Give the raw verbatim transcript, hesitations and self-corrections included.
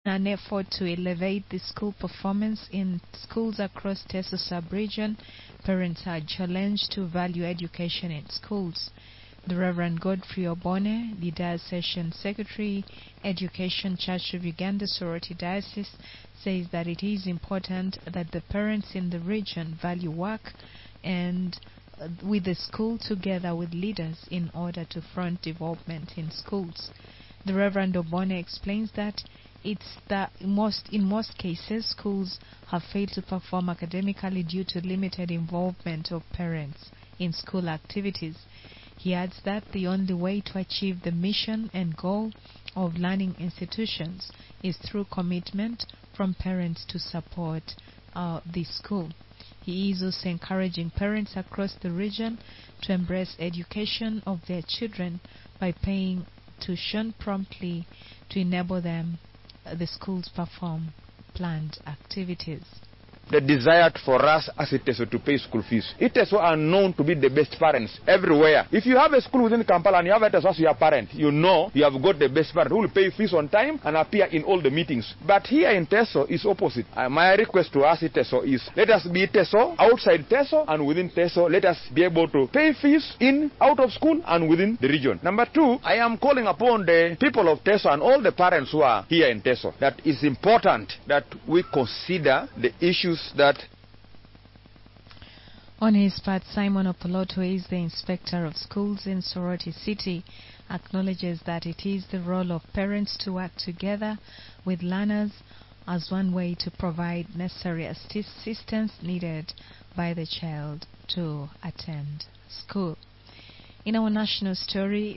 An effort to elevate the school performance in schools across Teso sub-region, parents are challenged to value education in schools. The Reverend Godfrey Obone, the Diocesan Secretary, Education Church of Uganda Sorority Diocese, says that it is important that the parents in the region value work and uh, with the school together with leaders in order to front development in schools. The Reverend Obone explains that it's that most in most cases schools have failed to perform academically due to limited involvement of parents in school activities. He adds that the only way to achieve the mission and goal of learning institutions is through commitment from parents to support uh, the school. He is also encouraging parents across the region to embrace education of their children by paying tuition promptly to enable them the schools perform planned activities. The desire for us as Iteso to pay school fees. Iteso are known to be the best parents everywhere. If you have a school within Kampala and you have Iteso as your parent, you know you have got the best parent who will pay fees on time and appear in all the meetings. But here in Teso is opposite. Uh, my request to us Iteso is let us be Teso, outside Teso, and within Teso let us be able to pay fees in, out of school, and within the region. Number two, I am calling upon the people of Teso and all the parents who are here in Teso that it's important that we consider the issues that. On his part, Simon Opoloto is the inspector of schools in Sorority City, acknowledges that it is the role of parents to work together with learners as one way to provide necessary assistance needed by the child to attend school. In our national story,